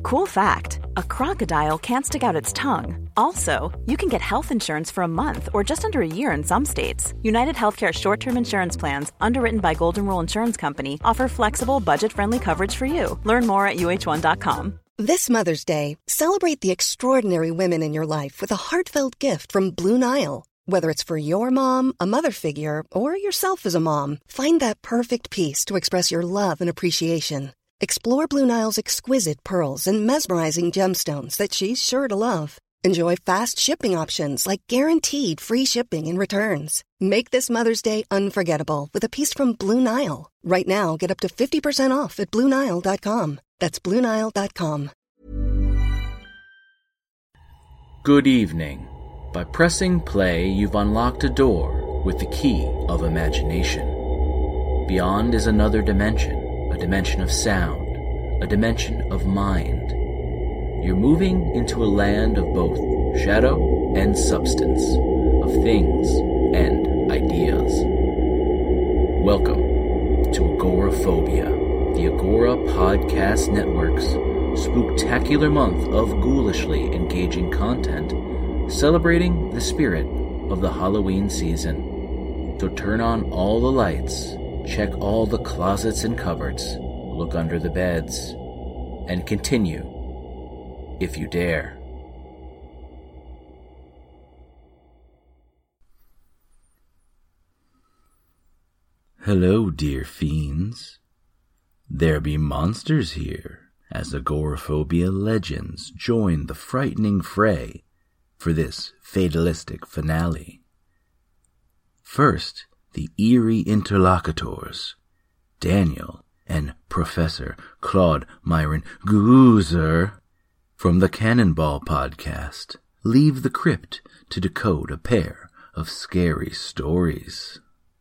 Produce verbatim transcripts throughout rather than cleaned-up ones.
Cool fact, a crocodile can't stick out its tongue. Also, you can get health insurance for a month or just under a year in some states. United Healthcare short-term insurance plans, underwritten by Golden Rule Insurance Company, offer flexible, budget-friendly coverage for you. Learn more at U H one dot com. This Mother's Day, celebrate the extraordinary women in your life with a heartfelt gift from Blue Nile. Whether it's for your mom, a mother figure, or yourself as a mom, find that perfect piece to express your love and appreciation. Explore Blue Nile's exquisite pearls and mesmerizing gemstones that she's sure to love. Enjoy fast shipping options like guaranteed free shipping and returns. Make this Mother's Day unforgettable with a piece from Blue Nile. Right now, get up to fifty percent off at Blue Nile dot com. That's Blue Nile dot com. Good evening. By pressing play, you've unlocked a door with the key of imagination. Beyond is another dimension. A dimension of sound, a dimension of mind. You're moving into a land of both shadow and substance, of things and ideas. Welcome to Agoraphobia, the Agora Podcast Network's spooktacular month of ghoulishly engaging content, celebrating the spirit of the Halloween season. So turn on all the lights, check all the closets and cupboards, look under the beds, and continue, if you dare. Hello, dear fiends. There be monsters here, as Agoraphobia legends join the frightening fray for this fatalistic finale. First, the eerie interlocutors, Daniel and Professor Claude Myron Goozer from the Cannonball Podcast, leave the crypt to decode a pair of scary stories.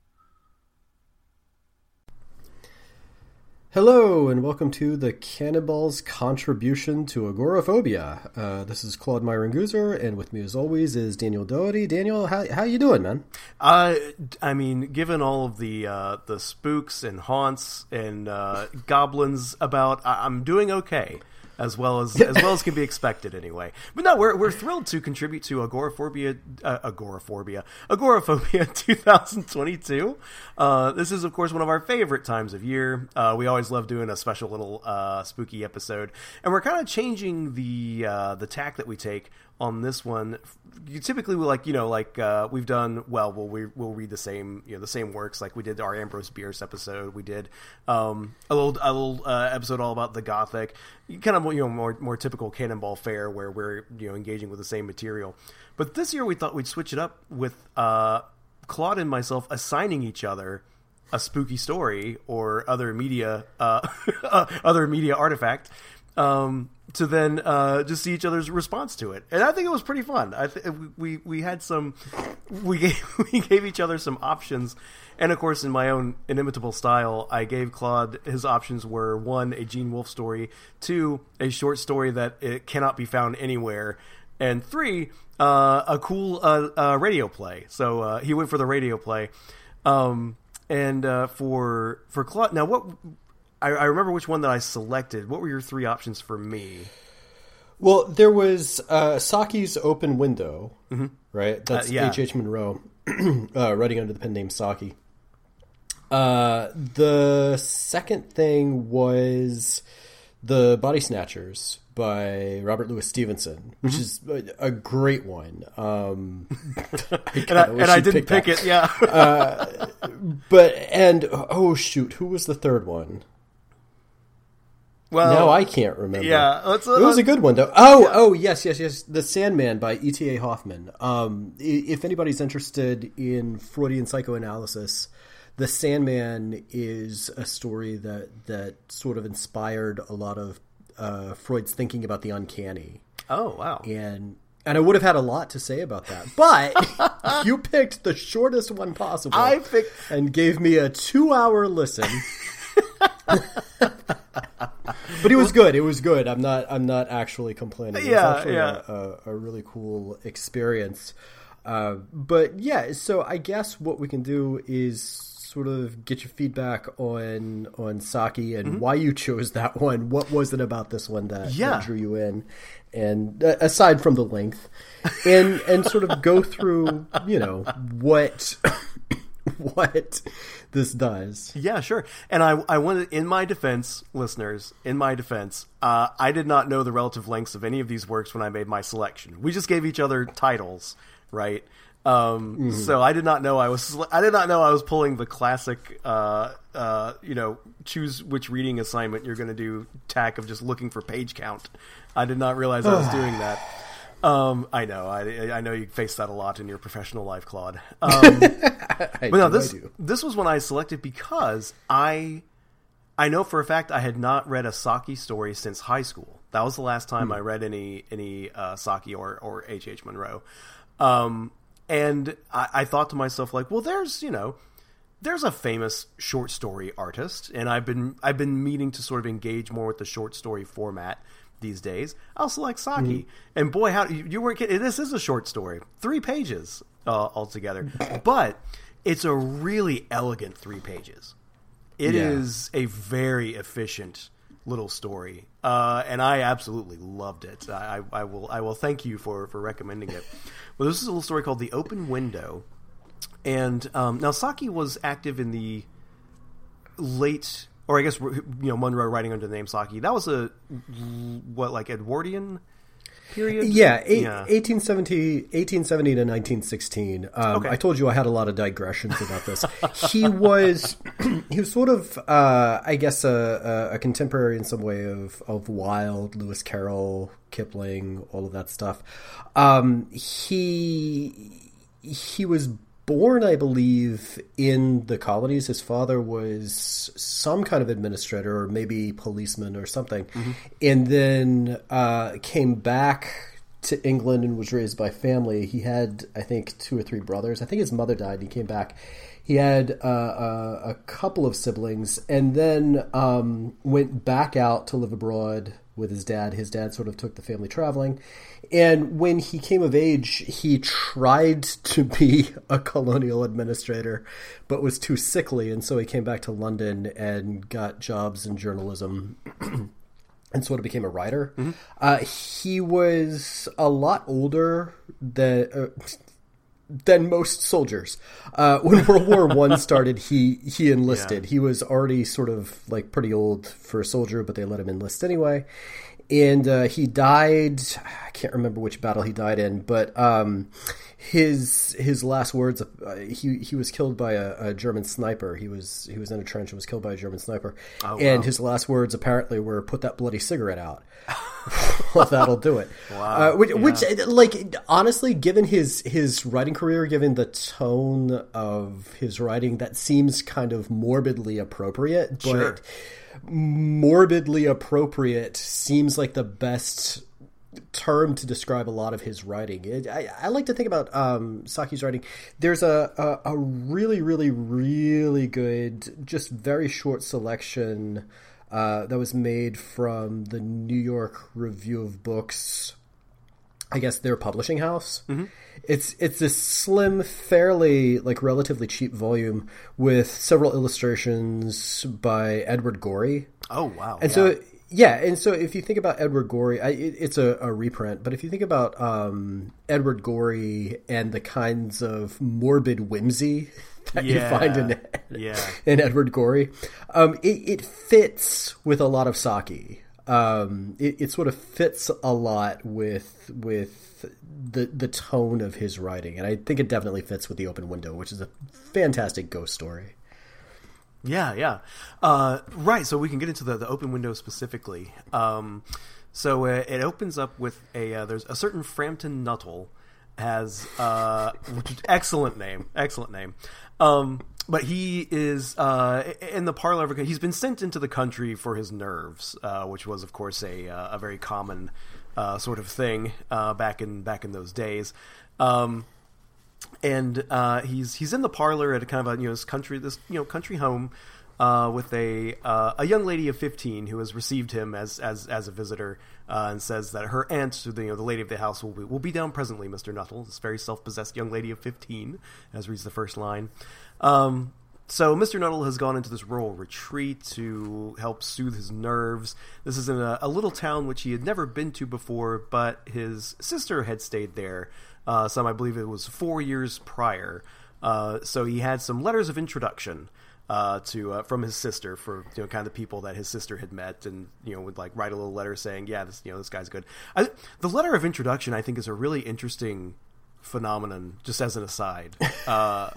Hello, and welcome to the Cannonball's contribution to Agoraphobia. Uh, this is Claude Myron Goozer, and with me as always is Daniel Doherty. Daniel, how how you doing, man? Uh, I mean, given all of the uh, the spooks and haunts and uh, goblins about, I- I'm doing okay. As well as as well as can be expected, anyway. But no, we're we're thrilled to contribute to Agoraphobia, uh, Agoraphobia, Agoraphobia twenty twenty-two. Uh, this is, of course, one of our favorite times of year. Uh, we always love doing a special little uh, spooky episode, and we're kind of changing the uh, the tack that we take on this one. You typically we like you know like uh, we've done well. We'll we, we'll read the same you know the same works, like we did our Ambrose Bierce episode. We did um, a little a little uh, episode all about the Gothic. Kind of you know more more typical Cannonball fare where we're you know engaging with the same material. But this year we thought we'd switch it up with uh, Claude and myself assigning each other a spooky story or other media uh, other media artifact. Um, to then uh, just see each other's response to it, and I think it was pretty fun. I th- we we had some we gave we gave each other some options, and of course, in my own inimitable style, I gave Claude his options were one, a Gene Wolfe story, two, a short story that it cannot be found anywhere, and three, uh, a cool uh, uh, radio play. So uh, he went for the radio play, um, and uh, for for Claude now what. I, I remember which one that I selected. What were your three options for me? Well, there was uh, Saki's Open Window, mm-hmm. right? That's uh, yeah. H H. Monroe uh, writing under the pen name Saki. Uh, the second thing was The Body Snatchers by Robert Louis Stevenson, which mm-hmm. is a, a great one. Um, I and I, and I didn't pick that. it, yeah. uh, but, and, oh shoot, who was the third one? Well, now I can't remember. Yeah, let's, uh, it was a good one though. Oh, yeah. oh, yes, yes, yes. The Sandman by E T A Hoffman. Um, if anybody's interested in Freudian psychoanalysis, The Sandman is a story that that sort of inspired a lot of uh, Freud's thinking about the uncanny. Oh, wow! And and I would have had a lot to say about that, but you picked the shortest one possible. I picked and gave me a two-hour listen. But it was good. It was good. I'm not. I'm not actually complaining. It was yeah, actually yeah. A, a, a really cool experience. Uh, but yeah, so I guess what we can do is sort of get your feedback on on Saki and mm-hmm. why you chose that one. What was it about this one that, yeah. that drew you in? And uh, aside from the length, and and sort of go through, you know, what what this does. Yeah, sure. And I I wanted, in my defense, listeners, in my defense, uh, I did not know the relative lengths of any of these works when I made my selection. We just gave each other titles, right? Um, mm-hmm. So I did not know I was I did not know I was pulling the classic, uh, uh, you know, choose which reading assignment you're going to do tack of just looking for page count. I did not realize I was doing that. Um, I know, I, I know you face that a lot in your professional life, Claude. Um, but no, this this was one I selected because I I know for a fact I had not read a Saki story since high school. That was the last time mm. I read any any uh, Saki or or H H. Munro. Um, And I, I thought to myself, like, well, there's, you know, there's a famous short story artist, and I've been I've been meaning to sort of engage more with the short story format these days. I'll select Saki. Mm-hmm. And boy, how you, you weren't kidding. This is a short story, three pages uh, altogether, but it's a really elegant three pages. It yeah. is a very efficient little story, uh, and I absolutely loved it. I, I will I will thank you for, for recommending it. Well, this is a little story called The Open Window, and um, now Saki was active in the late, or I guess you know Munro writing under the name Saki. That was a what like Edwardian period? Yeah, eight, yeah. eighteen seventy, eighteen seventy to nineteen sixteen. Um, okay. I told you I had a lot of digressions about this. He was he was sort of, uh, I guess, a, a contemporary in some way of, of Wilde, Lewis Carroll, Kipling, all of that stuff. Um, he he was born, I believe, in the colonies. His father was some kind of administrator or maybe policeman or something, mm-hmm. and then uh, came back to England and was raised by family. He had, I think, two or three brothers. I think his mother died and he came back. He had uh, a, a couple of siblings and then um, went back out to live abroad with his dad. His dad sort of took the family traveling. And when he came of age, he tried to be a colonial administrator, but was too sickly. And so he came back to London and got jobs in journalism and sort of became a writer. Mm-hmm. Uh, he was a lot older than... Uh, than most soldiers. Uh, when World War One started, he he enlisted. Yeah. He was already sort of like pretty old for a soldier, but they let him enlist anyway. And uh, he died. I can't remember which battle he died in, but um, his his last words. Uh, he he was killed by a, a German sniper. He was he was in a trench and was killed by a German sniper. Oh, and wow. his last words apparently were, "Put that bloody cigarette out." Well, that'll do it. Wow. Uh, which, yeah. which, like, honestly, given his his writing career, given the tone of his writing, that seems kind of morbidly appropriate. But sure. morbidly appropriate seems like the best term to describe a lot of his writing. It, I, I like to think about um, Saki's writing. There's a, a, a really, really, really good, just very short selection Uh, that was made from the New York Review of Books, I guess their publishing house. Mm-hmm. It's it's this slim, fairly like relatively cheap volume with several illustrations by Edward Gorey. Oh wow! And yeah. so yeah, and so if you think about Edward Gorey, I, it, it's a, a reprint. But if you think about um, Edward Gorey and the kinds of morbid whimsy that yeah. you find in yeah. in Edward Gorey, um, it, it fits with a lot of Saki. Um, it, it sort of fits a lot with with the the tone of his writing, and I think it definitely fits with The Open Window, which is a fantastic ghost story. Yeah, yeah, uh, right. So we can get into the, the Open Window specifically. Um, so uh, it opens up with a uh, there's a certain Frampton Nuttall has uh, which is excellent name, excellent name. Um, but he is uh, in the parlor of a, he's been sent into the country for his nerves, uh, which was, of course, a uh, a very common uh, sort of thing uh, back in back in those days. Um, and uh, he's he's in the parlor at a kind of a you know this country this you know country home uh, with a uh, a young lady of fifteen who has received him as as as a visitor. Uh, and says that her aunt, the, you know, the lady of the house, will be, will be down presently, Mister Nuttall. This very self-possessed young lady of fifteen, as reads the first line. Um, so Mister Nuttall has gone into this rural retreat to help soothe his nerves. This is in a, a little town which he had never been to before, but his sister had stayed there. Uh, some, I believe it was four years prior. Uh, so he had some letters of introduction uh, to uh, from his sister for, you know, kind of the people that his sister had met, and, you know, would like write a little letter saying, yeah, this, you know, this guy's good. I, the letter of introduction, I think, is a really interesting phenomenon, just as an aside. Uh,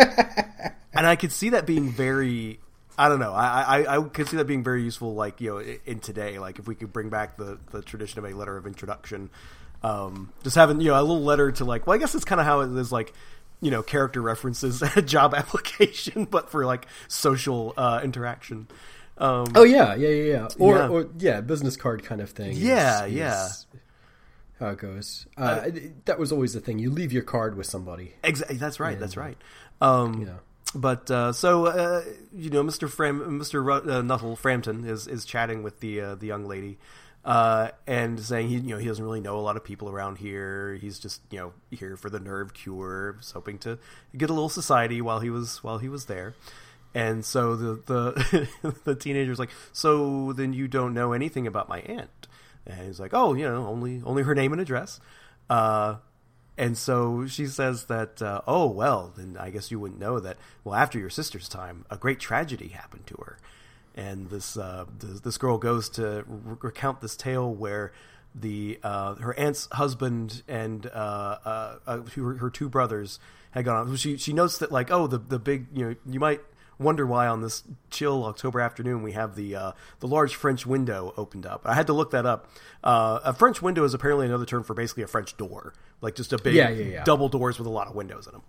and I could see that being very, I don't know, I, I, I could see that being very useful, like, you know, in today, like if we could bring back the, the tradition of a letter of introduction, um, just having, you know, a little letter to, like, well, I guess that's kind of how it is, like, you know, character references at a job application, but for like social uh, interaction. Um, oh yeah, yeah, yeah, yeah. Or yeah. or yeah, business card kind of thing. Yeah, is, yeah. Is how it goes. Uh, uh, that was always the thing. You leave your card with somebody. Exactly. That's right. And, that's right. Um, you know. But uh, so uh, you know, Mister Fram, Mister Uh, Nuttall Frampton is is chatting with the uh, the young lady. Uh, and saying he, you know, he doesn't really know a lot of people around here. He's just, you know, here for the nerve cure, just hoping to get a little society while he was while he was there. And so the the the teenager's like, so then you don't know anything about my aunt? And he's like, oh, you know, only only her name and address. Uh, and so she says that, uh, oh well, then I guess you wouldn't know that. Well, after your sister's time, a great tragedy happened to her. And this, uh, this this girl goes to re- recount this tale where the uh, her aunt's husband and uh, uh, uh, her, her two brothers had gone on. She she notes that, like, oh, the the big, you know, you might wonder why on this chill October afternoon we have the uh, the large French window opened up. I had to look that up. Uh, a French window is apparently another term for basically a French door, like just a big yeah, yeah, yeah. double doors with a lot of windows in them.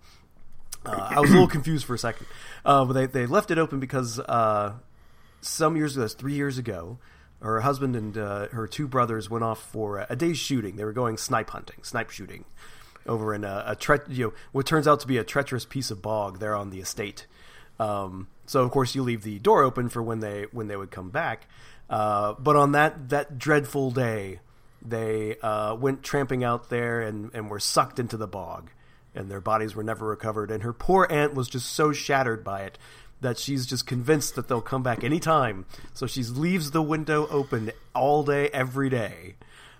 Uh, I was a little confused for a second, uh, but they they left it open because. Uh, Some years ago, three years ago, her husband and uh, her two brothers went off for a, a day's shooting. They were going snipe hunting, snipe shooting, over in a, a tre- you know, what turns out to be a treacherous piece of bog there on the estate. Um, so of course you leave the door open for when they when they would come back. Uh, but on that that dreadful day, they uh, went tramping out there and, and were sucked into the bog, and their bodies were never recovered. And her poor aunt was just so shattered by it that she's just convinced that they'll come back anytime. So she leaves the window open all day, every day.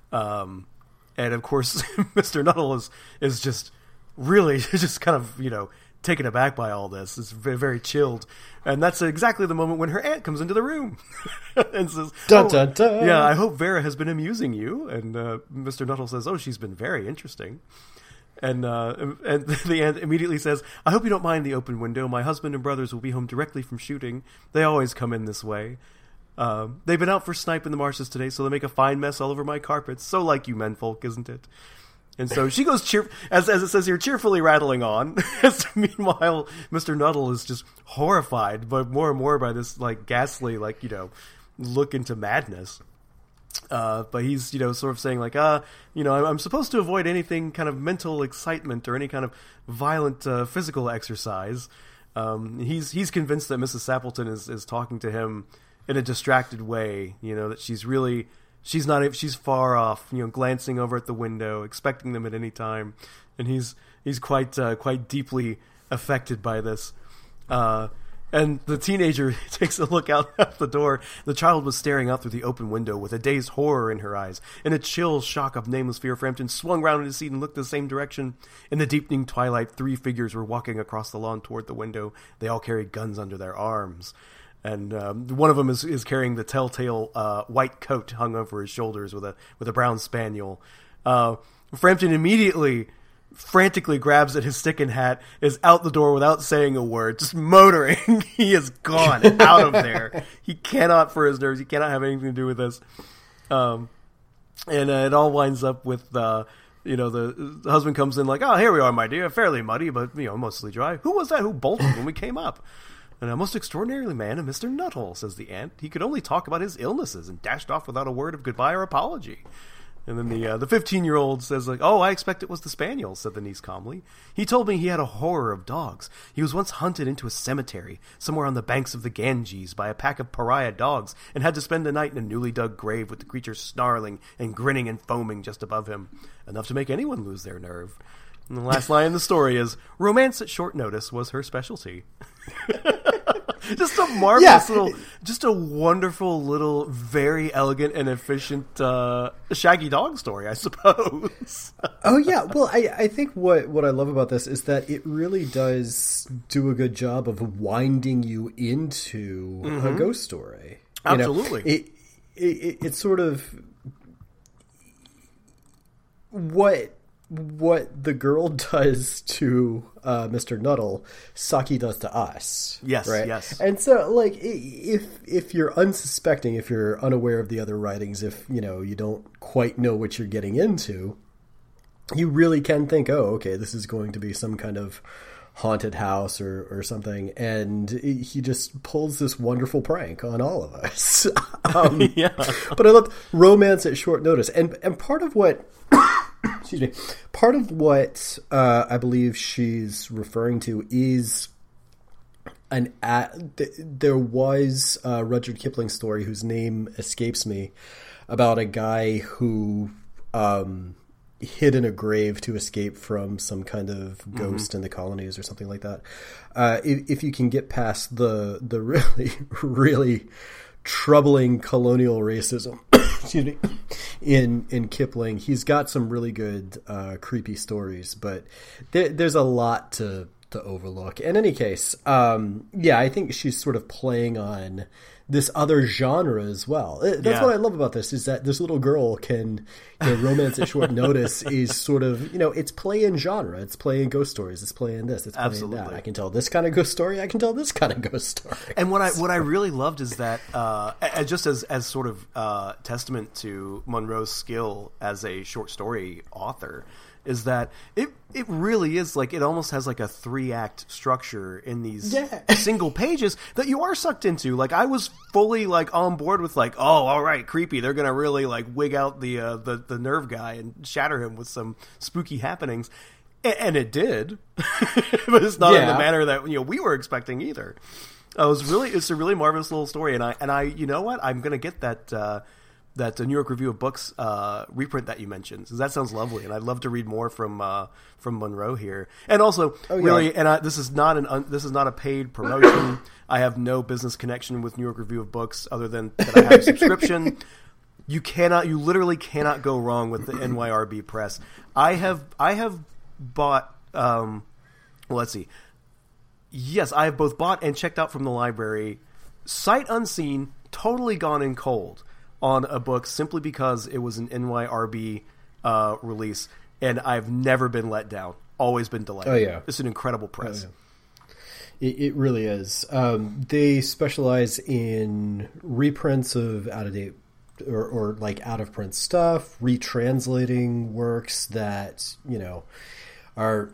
Um, and of course, Mister Nuttall is, is just really just kind of, you know, taken aback by all this. It's very, very chilled. And that's exactly the moment when her aunt comes into the room and says, dun, oh, dun, dun. yeah, I hope Vera has been amusing you. And uh, Mister Nuttall says, oh, she's been very interesting. And uh, and the aunt immediately says, I hope you don't mind the open window. My husband and brothers will be home directly from shooting. They always come in this way. Uh, they've been out for snipe in the marshes today, so they make a fine mess all over my carpets. So like you menfolk, isn't it? And so she goes, cheer- as as it says here, cheerfully rattling on. Meanwhile, Mister Nuttall is just horrified, but more and more by this like ghastly, like, you know, look into madness. Uh, but he's, you know, sort of saying like, uh, you know, I'm supposed to avoid anything kind of mental excitement or any kind of violent uh, physical exercise. Um, he's he's convinced that Missus Sappleton is, is talking to him in a distracted way, you know, that she's really, she's not, she's far off, you know, glancing over at the window, expecting them at any time. And he's, he's quite, uh, quite deeply affected by this. Uh, And the teenager takes a look out at the door. The child was staring out through the open window with a dazed horror in her eyes. In a chill shock of nameless fear, Frampton swung round in his seat and looked the same direction. In the deepening twilight, three figures were walking across the lawn toward the window. They all carried guns under their arms. And um, one of them is, is carrying the telltale uh, white coat hung over his shoulders with a with a brown spaniel. Uh, Frampton immediately... frantically grabs at his stick and hat, is out the door without saying a word, just motoring. He is gone, out of there. He cannot, for his nerves, he cannot have anything to do with this. Um, and uh, it all winds up with, uh, you know, the, the husband comes in like, oh, here we are, my dear, fairly muddy, but, you know, mostly dry. Who was that who bolted when we came up? And a most extraordinary man, Mister Nuttall, says the aunt. He could only talk about his illnesses and dashed off without a word of goodbye or apology. And then the uh, the fifteen-year-old says, like, oh, I expect it was the spaniel, said the niece calmly. He told me he had a horror of dogs. He was once hunted into a cemetery somewhere on the banks of the Ganges by a pack of pariah dogs and had to spend the night in a newly dug grave with the creature snarling and grinning and foaming just above him. Enough to make anyone lose their nerve. And the last line in the story is, romance at short notice was her specialty. Just a marvelous Yeah. little, just a wonderful little, very elegant and efficient uh, Shaggy Dog story, I suppose. Oh yeah, well, I, I think what, what I love about this is that it really does do a good job of winding you into mm-hmm. a ghost story. You Absolutely, know, it, it it's sort of what what the girl does to uh, Mister Nuttall, Saki does to us. Yes, right? yes. And so, like, if if you're unsuspecting, if you're unaware of the other writings, if you know you don't quite know what you're getting into, you really can think, oh, okay, this is going to be some kind of haunted house or, or something, and he just pulls this wonderful prank on all of us. um, yeah. But I love romance at short notice, and and part of what. Excuse me. Part of what uh, I believe she's referring to is an ad, th- there was a Rudyard Kipling story whose name escapes me about a guy who um, hid in a grave to escape from some kind of ghost mm-hmm. in the colonies or something like that. Uh, if, if you can get past the the really really troubling colonial racism. Excuse me. In in Kipling, he's got some really good uh, creepy stories, but there, there's a lot to to overlook. In any case, um, yeah, I think she's sort of playing on this other genre as well. That's yeah. what I love about this, is that this little girl can, you know, romance at short notice is sort of, you know, it's playing genre. It's playing ghost stories. It's playing this. It's playing Absolutely. that. I can tell this kind of ghost story. I can tell this kind of ghost story. And what I what I really loved is that, uh, just as as sort of uh, testament to Munro's skill as a short story author, is that it it really is like, it almost has like a three act structure in these yeah. single pages that you are sucked into. Like, I was fully like on board with like, oh, all right, creepy. They're gonna really like wig out the uh, the the nerve guy and shatter him with some spooky happenings, a- and it did, but it's not yeah. in the manner that, you know, we were expecting either. Uh, it was really it's a really marvelous little story, and I and I you know what, I'm gonna get that. Uh, that New York Review of Books uh, reprint that you mentioned, because that sounds lovely, and I'd love to read more from uh, from Munro here. And also, oh, yeah. really, and I, this is not an un, this is not a paid promotion. I have no business connection with New York Review of Books other than that I have a subscription. You cannot, you literally cannot go wrong with the N Y R B Press. I have I have bought. Um, well, let's see. Yes, I have both bought and checked out from the library, sight unseen, totally gone in cold on a book simply because it was an N Y R B uh, release, and I've never been let down. Always been delighted. Oh, yeah. It's an incredible press. Oh, yeah. it, it really is. Um, they specialize in reprints of out-of-date or, or like out-of-print stuff, retranslating works that, you know, are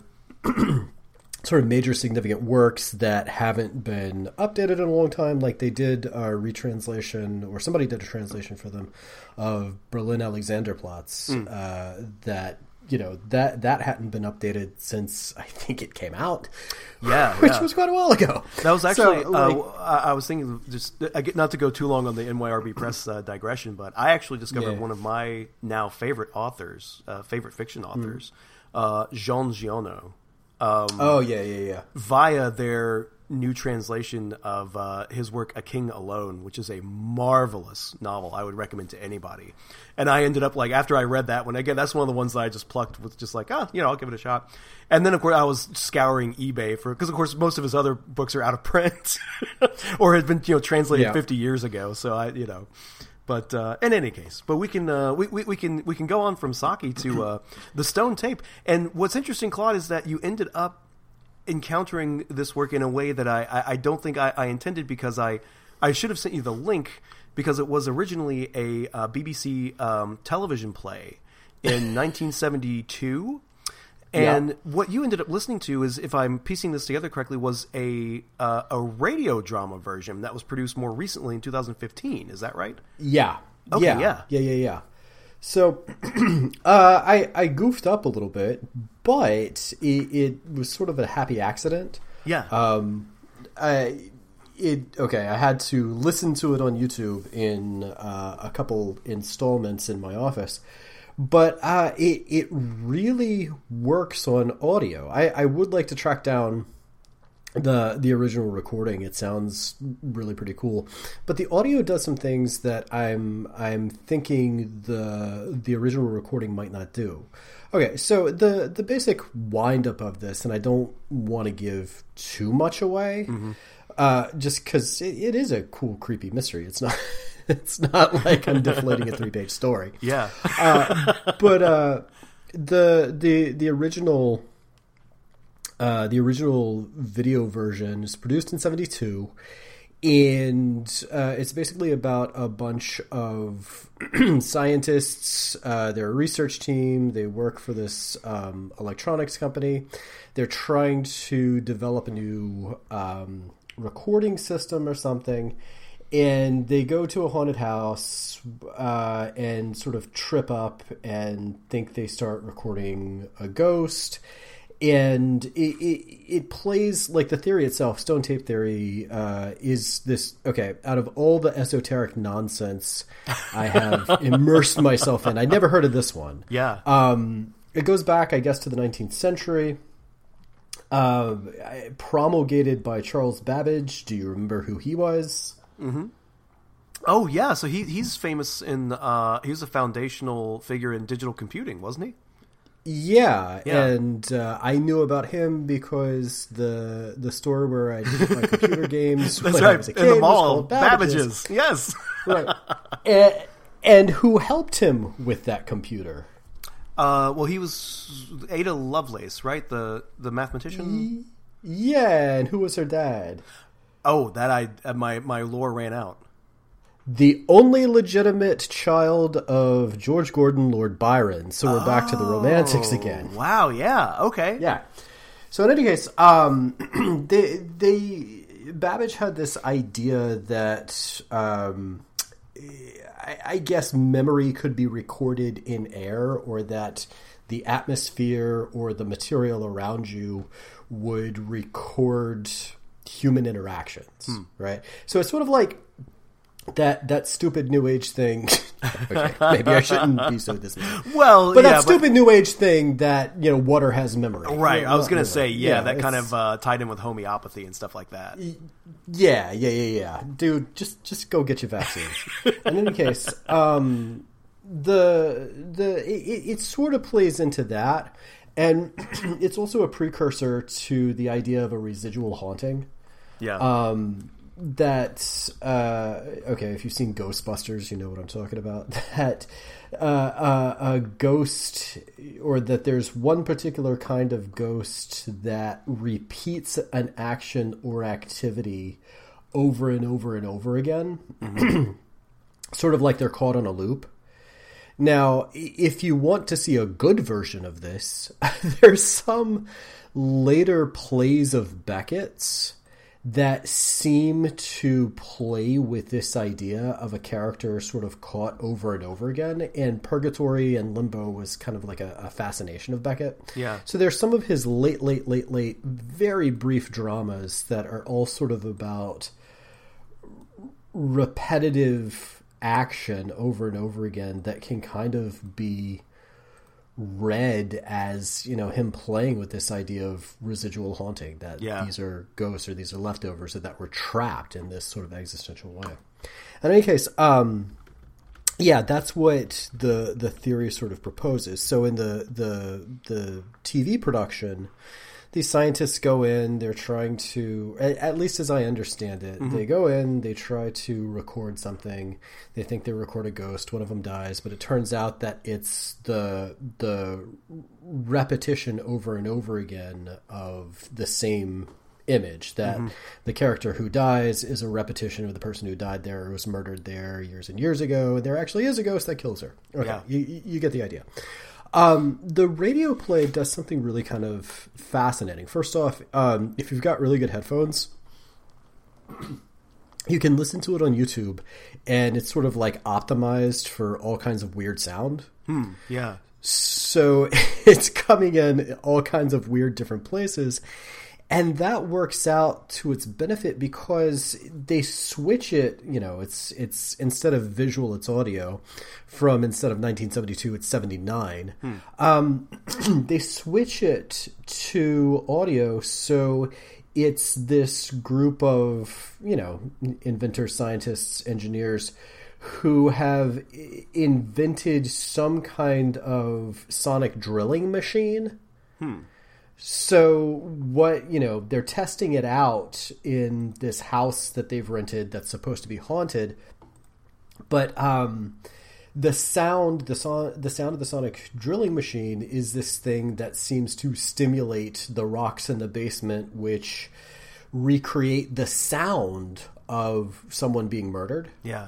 sort of major significant works that haven't been updated in a long time. Like they did a retranslation, or somebody did a translation for them, of Berlin Alexanderplatz mm. uh, that, you know, that that hadn't been updated since I think it came out. Yeah, which yeah. was quite a while ago. That was actually, so, like, uh, I, I was thinking, just not to go too long on the N Y R B Press uh, digression, but I actually discovered yeah. one of my now favorite authors, uh, favorite fiction authors, mm. uh, Jean Giono. Um, oh, yeah, yeah, yeah. Via their new translation of uh, his work, A King Alone, which is a marvelous novel I would recommend to anybody. And I ended up, like, after I read that one, again, that's one of the ones that I just plucked with just like, oh, you know, I'll give it a shot. And then, of course, I was scouring eBay for, because, of course, most of his other books are out of print or had been, you know, translated yeah. fifty years ago. So I, you know. But uh, in any case, but we can uh, we, we we can we can go on from Saki to uh, the Stone Tape. And what's interesting, Claude, is that you ended up encountering this work in a way that I, I, I don't think I, I intended, because I I should have sent you the link, because it was originally a uh, B B C um, television play in nineteen seventy-two. And yeah. what you ended up listening to is, if I'm piecing this together correctly, was a uh, a radio drama version that was produced more recently in two thousand fifteen. Is that right? Yeah. Okay, yeah. yeah. Yeah, yeah, yeah. So uh, I, I goofed up a little bit, but it, it was sort of a happy accident. Yeah. Um, I, it okay, I had to listen to it on YouTube in uh, a couple installments in my office. But uh, it it really works on audio. I, I would like to track down the the original recording. It sounds really pretty cool, but the audio does some things that I'm I'm thinking the the original recording might not do. Okay, so the the basic wind up of this, and I don't want to give too much away, mm-hmm. uh, just because it, it is a cool, creepy mystery. It's not it's not like I'm deflating a three page story. Yeah, uh, but uh, the the the original. Uh, the original video version is produced in seventy-two, and uh, it's basically about a bunch of scientists. Uh, they're a research team. They work for this um, electronics company. They're trying to develop a new um, recording system or something, and they go to a haunted house uh, and sort of trip up and think they start recording a ghost. And it, it, it plays, like the theory itself, stone tape theory, uh, is this, okay, out of all the esoteric nonsense I have immersed myself in, I'd never heard of this one. Yeah. Um, it goes back, I guess, to the nineteenth century, uh, promulgated by Charles Babbage. Do you remember who he was? Mm-hmm. Oh, yeah, so he he's famous in, uh, he was a foundational figure in digital computing, wasn't he? Yeah, yeah, and uh, I knew about him because the the store where I get my computer games That's when right. I was a kid in the mall, was called Babbage's. Babbage's. Yes, right. And, and who helped him with that computer? Uh, well, he was Ada Lovelace, right? The the mathematician. Yeah, and who was her dad? Oh, that I my my lore ran out. The only legitimate child of George Gordon, Lord Byron. So we're oh, back to the Romantics again. Wow, yeah, okay. Yeah. So in any case, um, they, they, Babbage had this idea that, um, I, I guess memory could be recorded in air, or that the atmosphere or the material around you would record human interactions, hmm. right? So it's sort of like that that stupid New Age thing. Okay, maybe I shouldn't be so dismissive. Well, but yeah, that stupid but... New Age thing that, you know, water has memory. Right. You know, I was going to anyway. say, yeah, yeah that kind of uh, tied in with homeopathy and stuff like that. Yeah, yeah, yeah, yeah. Dude, just just go get your vaccines. In any case, um, the the it, it sort of plays into that, and it's also a precursor to the idea of a residual haunting. Yeah. Um, that uh, okay, if you've seen Ghostbusters, you know what I'm talking about. That uh, uh, a ghost, or that there's one particular kind of ghost that repeats an action or activity over and over and over again, mm-hmm. sort of like they're caught on a loop. Now, if you want to see a good version of this, there's some later plays of Beckett's that seem to play with this idea of a character sort of caught over and over again. And Purgatory and Limbo was kind of like a, a fascination of Beckett. Yeah. So there's some of his late, late, late, late, very brief dramas that are all sort of about repetitive action over and over again that can kind of be read as, you know, him playing with this idea of residual haunting, that yeah. these are ghosts or these are leftovers, or that we're trapped in this sort of existential way. In any case, um, yeah, that's what the the theory sort of proposes. So in the the the T V production, these scientists go in, they're trying to, at least as I understand it, mm-hmm. they go in, they try to record something. They think they record a ghost. One of them dies, but it turns out that it's the the repetition over and over again of the same image, that mm-hmm. the character who dies is a repetition of the person who died there or was murdered there years and years ago. And there actually is a ghost that kills her. Okay, yeah. you, you get the idea. Um, the radio play does something really kind of fascinating. First off, um, if you've got really good headphones, you can listen to it on YouTube, and it's sort of like optimized for all kinds of weird sound. Hmm, yeah. So it's coming in all kinds of weird different places. And that works out to its benefit because they switch it, you know, it's it's instead of visual, it's audio. From instead of nineteen seventy-two, it's seventy-nine. Hmm. Um, they switch it to audio, so it's this group of, you know, inventors, scientists, engineers who have invented some kind of sonic drilling machine. Hmm. So what, you know, they're testing it out in this house that they've rented that's supposed to be haunted. But um, the sound, the, son- the sound of the sonic drilling machine is this thing that seems to stimulate the rocks in the basement, which recreate the sound of someone being murdered. Yeah.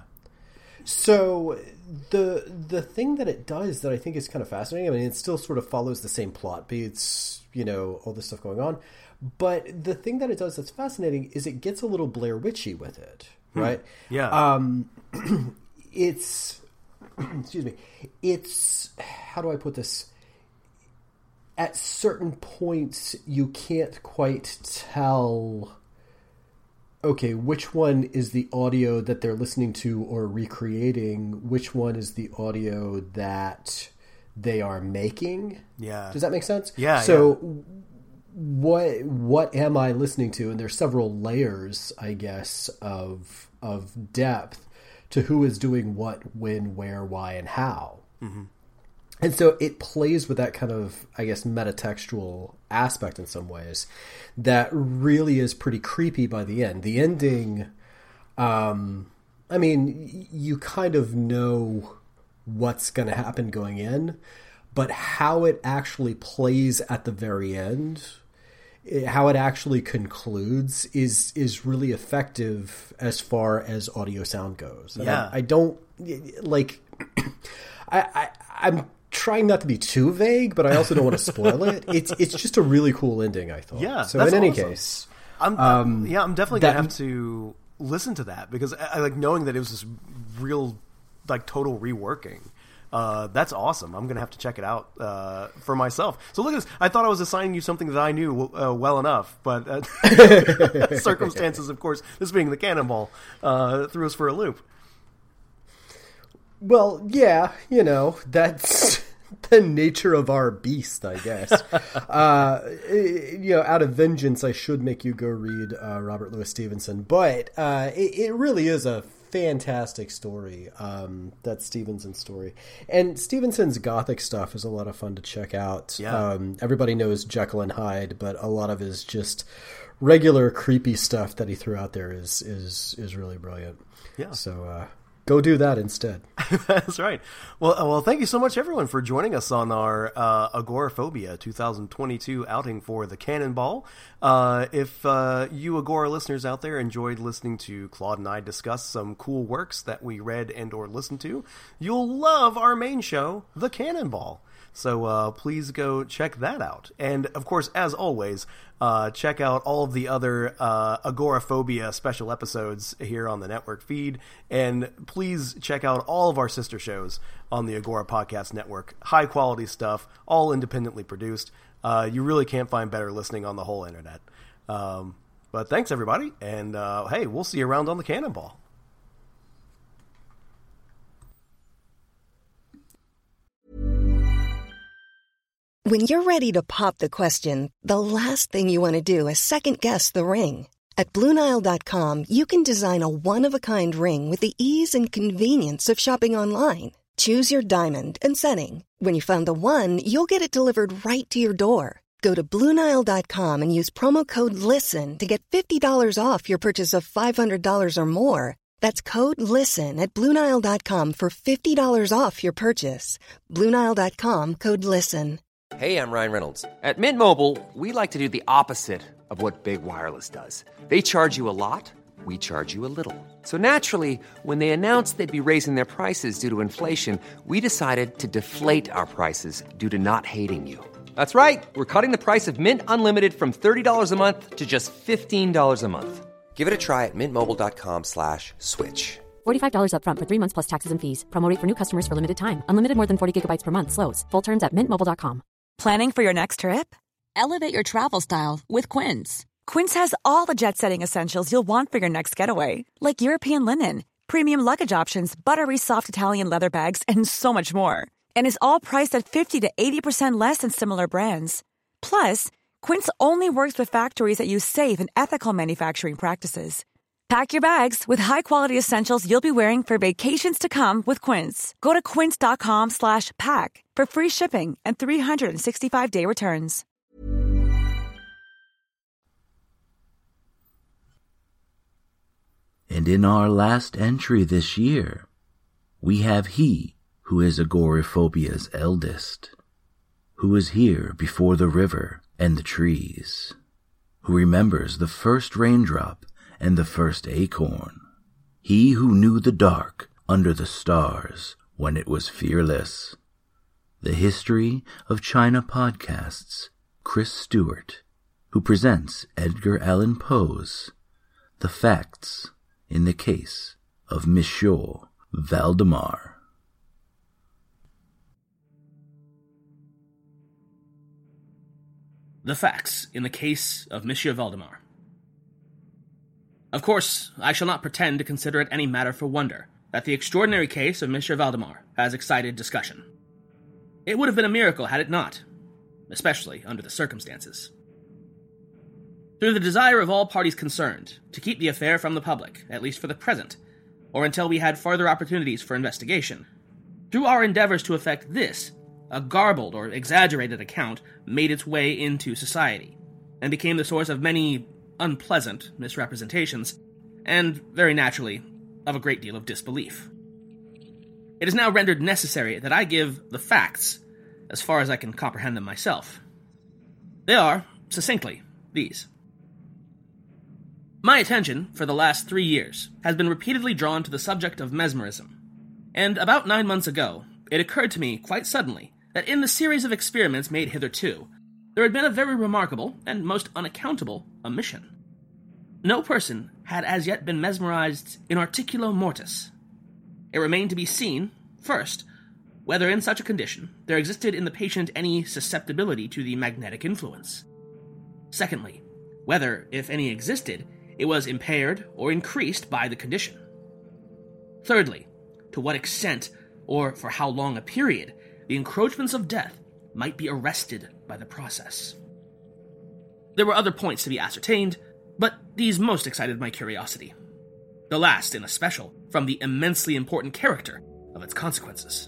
So the the thing that it does that I think is kind of fascinating, I mean, it still sort of follows the same plot beats, you know, all this stuff going on. But the thing that it does that's fascinating is it gets a little Blair Witchy with it, right? Hmm. Yeah. Um, it's, excuse me, it's, how do I put this? At certain points, you can't quite tell, okay, which one is the audio that they're listening to or recreating? Which one is the audio that they are making? Yeah. Does that make sense? Yeah. So yeah. what what am I listening to? And there's several layers, I guess, of of depth to who is doing what, when, where, why, and how. Mm-hmm. And so it plays with that kind of, I guess, metatextual aspect in some ways that really is pretty creepy by the end. The ending, um, I mean, you kind of know what's going to happen going in, but how it actually plays at the very end, how it actually concludes is is really effective as far as audio sound goes. And yeah. I, I don't, like, I, I I'm trying not to be too vague, but I also don't want to spoil it. It's it's just a really cool ending, I thought. Yeah. So in any awesome. case, I'm um, yeah, I'm definitely that, gonna have to listen to that because I, I like knowing that it was this real, like, total reworking. Uh, that's awesome. I'm gonna have to check it out uh, for myself. So look at this. I thought I was assigning you something that I knew uh, well enough, but uh, circumstances, of course, this being the Cannonball, uh, threw us for a loop. Well, yeah, you know, that's the nature of our beast, I guess. uh, you know, out of vengeance, I should make you go read uh, Robert Louis Stevenson, but uh, it, it really is a fantastic story, um, that Stevenson story. And Stevenson's Gothic stuff is a lot of fun to check out. Yeah. Um, everybody knows Jekyll and Hyde, but a lot of his just regular creepy stuff that he threw out there is is is really brilliant. Yeah. So, uh, go do that instead. That's right. Well, well, thank you so much, everyone, for joining us on our uh, Agoraphobia twenty twenty-two outing for the Cannonball. Uh, if uh, you Agora listeners out there enjoyed listening to Claude and I discuss some cool works that we read and or listened to, you'll love our main show, The Cannonball. So uh, please go check that out. And, of course, as always, uh, check out all of the other uh, Agoraphobia special episodes here on the network feed. And please check out all of our sister shows on the Agora Podcast Network. High-quality stuff, all independently produced. Uh, you really can't find better listening on the whole internet. Um, but thanks, everybody. And, uh, hey, we'll see you around on the Cannonball. When you're ready to pop the question, the last thing you want to do is second-guess the ring. At Blue Nile dot com, you can design a one-of-a-kind ring with the ease and convenience of shopping online. Choose your diamond and setting. When you find the one, you'll get it delivered right to your door. Go to Blue Nile dot com and use promo code LISTEN to get fifty dollars off your purchase of five hundred dollars or more. That's code LISTEN at Blue Nile dot com for fifty dollars off your purchase. Blue Nile dot com, code LISTEN. Hey, I'm Ryan Reynolds. At Mint Mobile, we like to do the opposite of what Big Wireless does. They charge you a lot, we charge you a little. So naturally, when they announced they'd be raising their prices due to inflation, we decided to deflate our prices due to not hating you. That's right. We're cutting the price of Mint Unlimited from thirty dollars a month to just fifteen dollars a month. Give it a try at mintmobile.com slash switch. forty-five dollars up front for three months plus taxes and fees. Promo rate for new customers for limited time. Unlimited more than forty gigabytes per month. Slows full terms at mint mobile dot com. Planning for your next trip? Elevate your travel style with Quince. Quince has all the jet-setting essentials you'll want for your next getaway, like European linen, premium luggage options, buttery soft Italian leather bags, and so much more. And is all priced at fifty to eighty percent less than similar brands. Plus, Quince only works with factories that use safe and ethical manufacturing practices. Pack your bags with high-quality essentials you'll be wearing for vacations to come with Quince. Go to quince.com slash pack for free shipping and three sixty-five day returns. And in our last entry this year, we have he who is agoraphobia's eldest, who is here before the river and the trees, who remembers the first raindrop and the first acorn, he who knew the dark under the stars when it was fearless. The History of China podcasts, Chris Stewart, who presents Edgar Allan Poe's The Facts in the Case of Monsieur Valdemar. The Facts in the Case of Monsieur Valdemar. Of course, I shall not pretend to consider it any matter for wonder that the extraordinary case of Monsieur Valdemar has excited discussion. It would have been a miracle had it not, especially under the circumstances. Through the desire of all parties concerned to keep the affair from the public, at least for the present, or until we had further opportunities for investigation, through our endeavors to effect this, a garbled or exaggerated account made its way into society, and became the source of many unpleasant misrepresentations, and, very naturally, of a great deal of disbelief. It is now rendered necessary that I give the facts, as far as I can comprehend them myself. They are, succinctly, these. My attention, for the last three years, has been repeatedly drawn to the subject of mesmerism, and about nine months ago, it occurred to me quite suddenly that in the series of experiments made hitherto, there had been a very remarkable and most unaccountable omission. No person had as yet been mesmerized in articulo mortis. It remained to be seen, first, whether in such a condition there existed in the patient any susceptibility to the magnetic influence. Secondly, whether, if any existed, it was impaired or increased by the condition. Thirdly, to what extent, or for how long a period, the encroachments of death might be arrested by the process. There were other points to be ascertained, but these most excited my curiosity. The last, in especial, from the immensely important character of its consequences.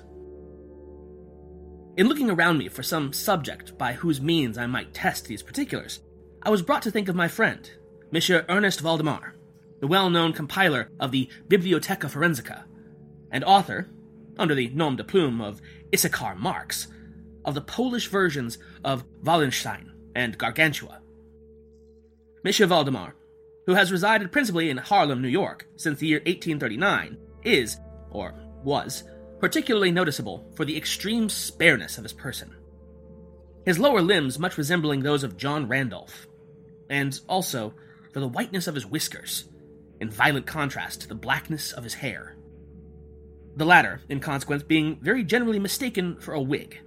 In looking around me for some subject by whose means I might test these particulars, I was brought to think of my friend, Monsieur Ernest Valdemar, the well-known compiler of the Bibliotheca Forensica, and author, under the nom de plume of Issachar Marx, of the Polish versions of Wallenstein and Gargantua. Monsieur Valdemar, who has resided principally in Harlem, New York, since the year eighteen thirty-nine, is, or was, particularly noticeable for the extreme spareness of his person. His lower limbs much resembling those of John Randolph, and also for the whiteness of his whiskers, in violent contrast to the blackness of his hair. The latter, in consequence, being very generally mistaken for a wig.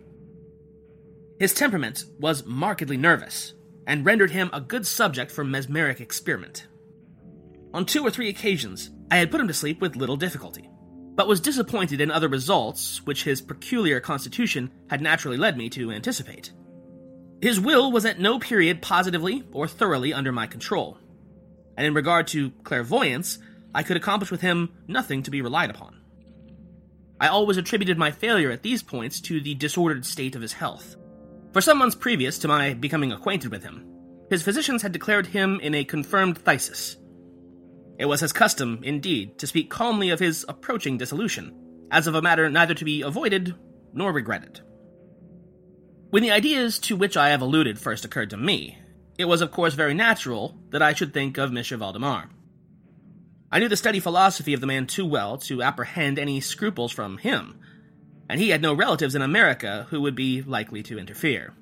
His temperament was markedly nervous, and rendered him a good subject for mesmeric experiment. On two or three occasions, I had put him to sleep with little difficulty, but was disappointed in other results which his peculiar constitution had naturally led me to anticipate. His will was at no period positively or thoroughly under my control, and in regard to clairvoyance, I could accomplish with him nothing to be relied upon. I always attributed my failure at these points to the disordered state of his health. For some months previous to my becoming acquainted with him, his physicians had declared him in a confirmed phthisis. It was his custom, indeed, to speak calmly of his approaching dissolution, as of a matter neither to be avoided nor regretted. When the ideas to which I have alluded first occurred to me, it was of course very natural that I should think of Monsieur Valdemar. I knew the steady philosophy of the man too well to apprehend any scruples from him, and he had no relatives in America who would be likely to interfere.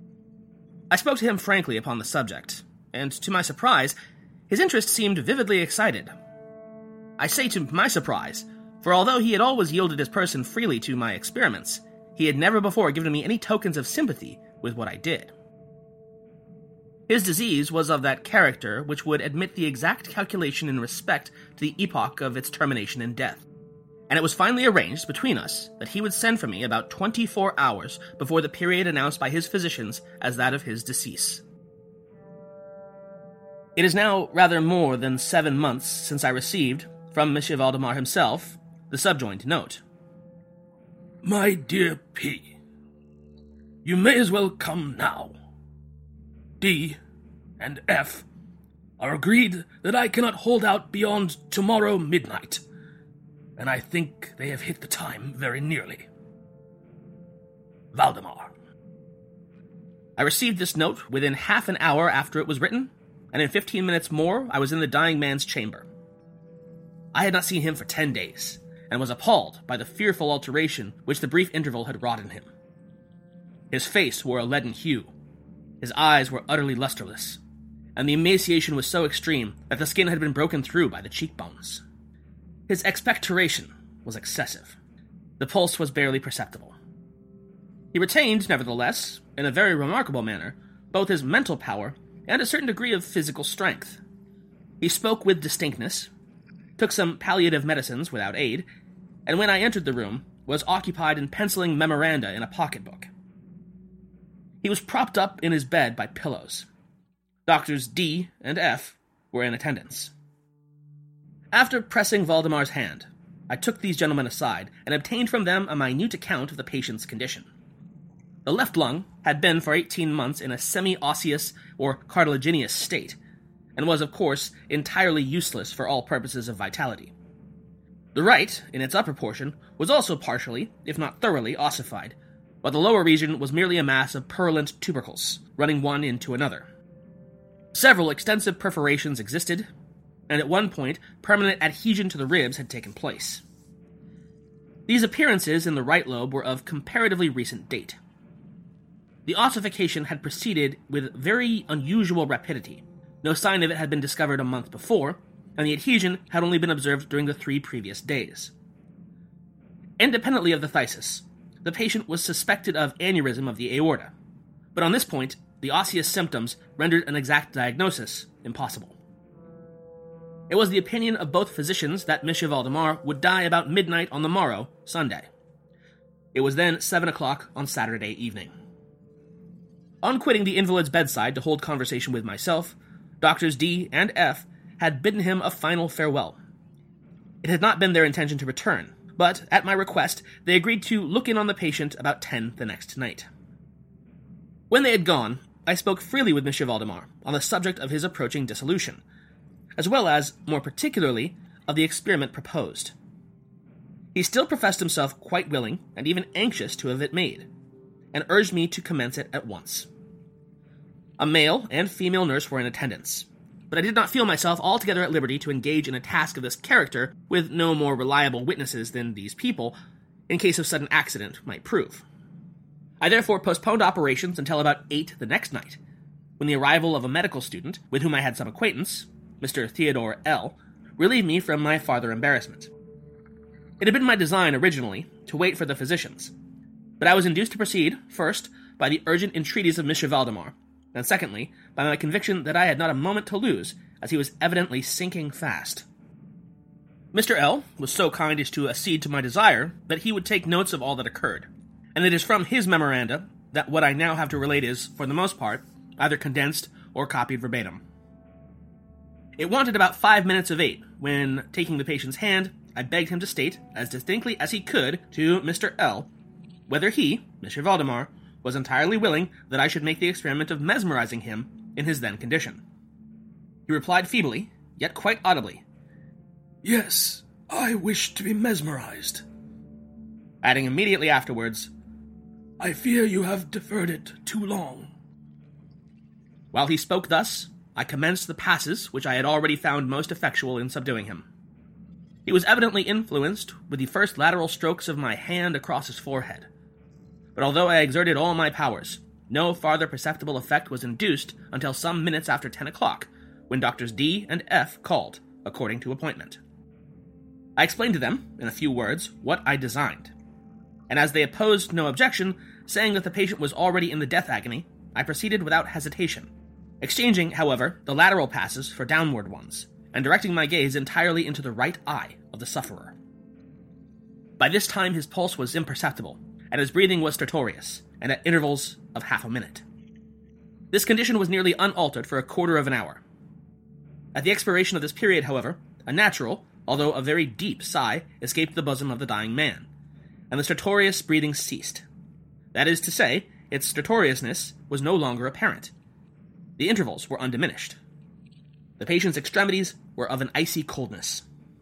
I spoke to him frankly upon the subject, and to my surprise, his interest seemed vividly excited. I say to my surprise, for although he had always yielded his person freely to my experiments, he had never before given me any tokens of sympathy with what I did. His disease was of that character which would admit the exact calculation in respect to the epoch of its termination in death, and it was finally arranged between us that he would send for me about twenty-four hours before the period announced by his physicians as that of his decease. It is now rather more than seven months since I received, from Monsieur Valdemar himself, the subjoined note. My dear P, you may as well come now. D and F are agreed that I cannot hold out beyond tomorrow midnight, and I think they have hit the time very nearly. Valdemar. I received this note within half an hour after it was written, and in fifteen minutes more I was in the dying man's chamber. I had not seen him for ten days, and was appalled by the fearful alteration which the brief interval had wrought in him. His face wore a leaden hue, his eyes were utterly lustreless, and the emaciation was so extreme that the skin had been broken through by the cheekbones. His expectoration was excessive. The pulse was barely perceptible. He retained, nevertheless, in a very remarkable manner, both his mental power and a certain degree of physical strength. He spoke with distinctness, took some palliative medicines without aid, and when I entered the room, was occupied in penciling memoranda in a pocketbook. He was propped up in his bed by pillows. Doctors D and F were in attendance. After pressing Valdemar's hand, I took these gentlemen aside and obtained from them a minute account of the patient's condition. The left lung had been for eighteen months in a semi-osseous or cartilaginous state, and was, of course, entirely useless for all purposes of vitality. The right, in its upper portion, was also partially, if not thoroughly, ossified, but the lower region was merely a mass of purulent tubercles, running one into another. Several extensive perforations existed, and at one point permanent adhesion to the ribs had taken place. These appearances in the right lobe were of comparatively recent date. The ossification had proceeded with very unusual rapidity. No sign of it had been discovered a month before, and the adhesion had only been observed during the three previous days. Independently of the phthisis, the patient was suspected of aneurysm of the aorta, but on this point, the osseous symptoms rendered an exact diagnosis impossible. It was the opinion of both physicians that Monsieur Valdemar would die about midnight on the morrow, Sunday. It was then seven o'clock on Saturday evening. On quitting the invalid's bedside to hold conversation with myself, Doctors D and F had bidden him a final farewell. It had not been their intention to return, but, at my request, they agreed to look in on the patient about ten the next night. When they had gone, I spoke freely with Monsieur Valdemar on the subject of his approaching dissolution, as well as, more particularly, of the experiment proposed. He still professed himself quite willing, and even anxious to have it made, and urged me to commence it at once. A male and female nurse were in attendance, but I did not feel myself altogether at liberty to engage in a task of this character with no more reliable witnesses than these people, in case of sudden accident might prove. I therefore postponed operations until about eight the next night, when the arrival of a medical student, with whom I had some acquaintance, Mister Theodore L., relieved me from my farther embarrassment. It had been my design, originally, to wait for the physicians, but I was induced to proceed, first, by the urgent entreaties of Monsieur Valdemar, and secondly, by my conviction that I had not a moment to lose, as he was evidently sinking fast. Mister L. was so kind as to accede to my desire that he would take notes of all that occurred, and it is from his memoranda that what I now have to relate is, for the most part, either condensed or copied verbatim. It wanted about five minutes of eight, when, taking the patient's hand, I begged him to state, as distinctly as he could, to Mister L., whether he, Monsieur Valdemar, was entirely willing that I should make the experiment of mesmerizing him in his then condition. He replied feebly, yet quite audibly, "Yes, I wish to be mesmerized," adding immediately afterwards, "I fear you have deferred it too long." While he spoke thus, I commenced the passes which I had already found most effectual in subduing him. He was evidently influenced with the first lateral strokes of my hand across his forehead, but although I exerted all my powers, no farther perceptible effect was induced until some minutes after ten o'clock, when Doctors D and F called, according to appointment. I explained to them, in a few words, what I designed, and as they opposed no objection, saying that the patient was already in the death agony, I proceeded without hesitation, exchanging, however, the lateral passes for downward ones, and directing my gaze entirely into the right eye of the sufferer. By this time his pulse was imperceptible, and his breathing was stertorous, and at intervals of half a minute. This condition was nearly unaltered for a quarter of an hour. At the expiration of this period, however, a natural, although a very deep sigh escaped the bosom of the dying man, and the stertorous breathing ceased. That is to say, its stertorousness was no longer apparent. The intervals were undiminished. The patient's extremities were of an icy coldness.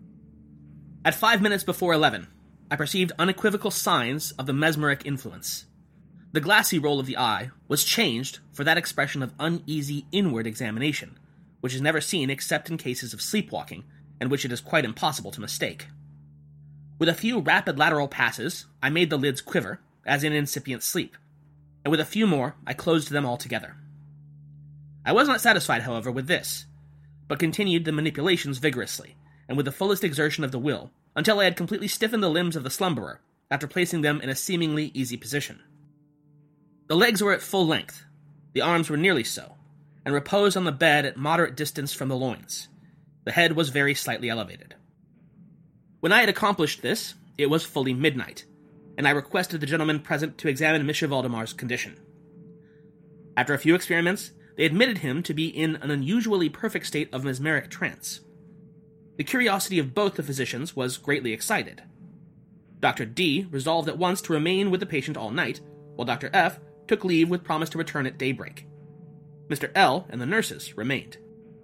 At five minutes before eleven, I perceived unequivocal signs of the mesmeric influence. The glassy roll of the eye was changed for that expression of uneasy inward examination, which is never seen except in cases of sleepwalking, and which it is quite impossible to mistake. With a few rapid lateral passes, I made the lids quiver, as in incipient sleep, and with a few more, I closed them altogether. I was not satisfied, however, with this, but continued the manipulations vigorously, and with the fullest exertion of the will, until I had completely stiffened the limbs of the slumberer, after placing them in a seemingly easy position. The legs were at full length, the arms were nearly so, and reposed on the bed at moderate distance from the loins. The head was very slightly elevated. When I had accomplished this, it was fully midnight, and I requested the gentlemen present to examine Monsieur Valdemar's condition. After a few experiments, they admitted him to be in an unusually perfect state of mesmeric trance. The curiosity of both the physicians was greatly excited. Doctor D resolved at once to remain with the patient all night, while Doctor F took leave with promise to return at daybreak. Mister L and the nurses remained.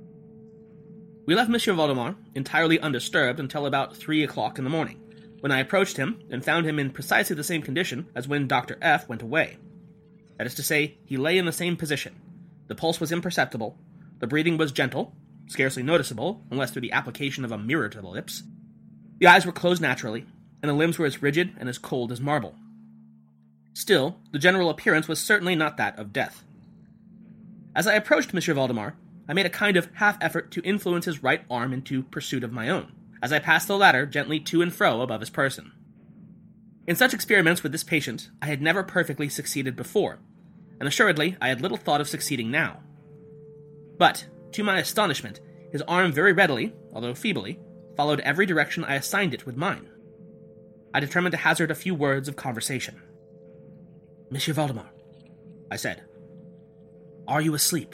We left Monsieur Valdemar entirely undisturbed until about three o'clock in the morning, when I approached him and found him in precisely the same condition as when Doctor F went away. That is to say, he lay in the same position. The pulse was imperceptible, the breathing was gentle, scarcely noticeable unless through the application of a mirror to the lips. The eyes were closed naturally, and the limbs were as rigid and as cold as marble. Still, the general appearance was certainly not that of death. As I approached Monsieur Valdemar, I made a kind of half-effort to influence his right arm into pursuit of my own, as I passed the latter gently to and fro above his person. In such experiments with this patient, I had never perfectly succeeded before, and assuredly I had little thought of succeeding now. But, to my astonishment, his arm very readily, although feebly, followed every direction I assigned it with mine. I determined to hazard a few words of conversation. "Monsieur Valdemar," I said, "are you asleep?"